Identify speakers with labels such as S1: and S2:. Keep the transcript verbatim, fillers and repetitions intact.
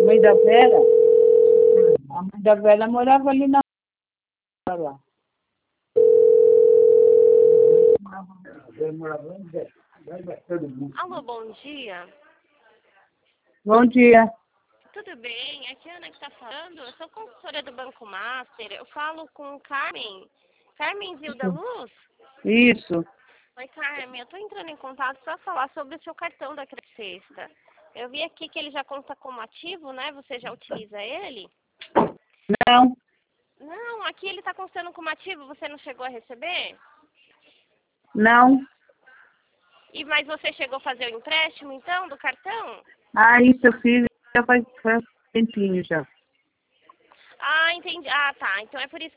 S1: mãe da Vera, a mãe da Vera morava ali na lá.
S2: Alô, bom dia.
S1: Bom dia.
S2: Tudo bem? Aqui é a Ana que está falando. Eu sou consultora do Banco Master. Eu falo com Carmen. Carmen Zilda Luz?
S1: Isso.
S2: Oi, Carmen. Eu estou entrando em contato para falar sobre o seu cartão da Crescesta. Eu vi aqui que ele já conta como ativo, né? Você já utiliza ele?
S1: Não,
S2: Não, aqui ele está constando como ativo. Você não chegou a receber?
S1: não.
S2: E, mas você chegou a fazer o empréstimo, então, do cartão?
S1: Ah, isso eu fiz já faz, faz tempinho já.
S2: Ah, entendi. Ah, tá. Então é por isso que